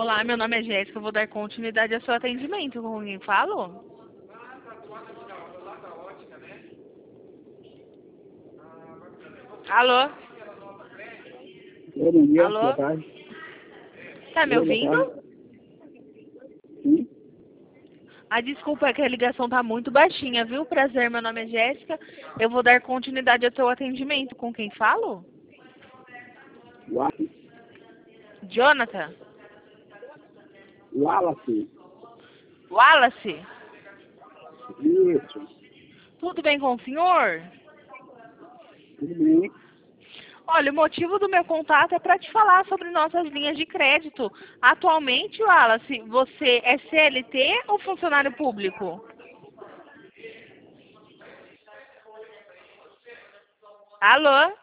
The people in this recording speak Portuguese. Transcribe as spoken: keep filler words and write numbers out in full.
Olá, meu nome é Jéssica, eu vou dar continuidade ao seu atendimento. Com quem falo? Alô? Oi, bom dia, Alô? boa tarde. Tá me Oi, boa ouvindo? tarde. Sim, Ah, desculpa, é que a ligação tá muito baixinha, viu? Prazer, meu nome é Jéssica. Eu vou dar continuidade ao seu atendimento. Com quem falo? Wallace. Jonathan? Wallace. Wallace? Isso, Tudo bem com o senhor? tudo bem. Olha, o motivo do meu contato é para te falar sobre nossas linhas de crédito. Atualmente, Wallace, você é C L T ou funcionário público? Alô?